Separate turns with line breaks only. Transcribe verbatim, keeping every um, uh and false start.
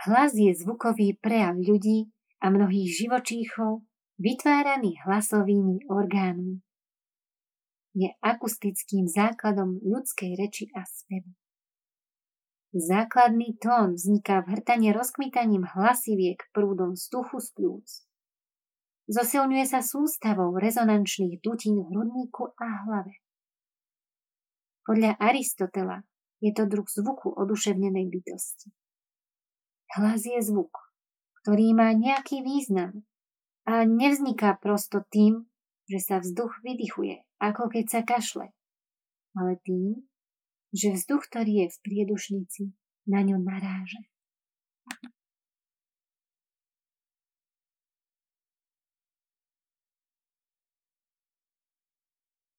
Hlas je zvukový prejav ľudí a mnohých živočíchov vytváraný hlasovými orgánmi. Je akustickým základom ľudskej reči a spevu. Základný tón vzniká v hrtane rozkmitaním hlasiviek prúdom vzduchu z pľúc. Zosilňuje sa sústavou rezonančných dutín v hrudníku a hlave. Podľa Aristotela je to druh zvuku oduševnenej bytosti. Hlas je zvuk, ktorý má nejaký význam a nevzniká prosto tým, že sa vzduch vydychuje, ako keď sa kašle, ale tým, že vzduch, ktorý je v priedušnici, na ňu naráža.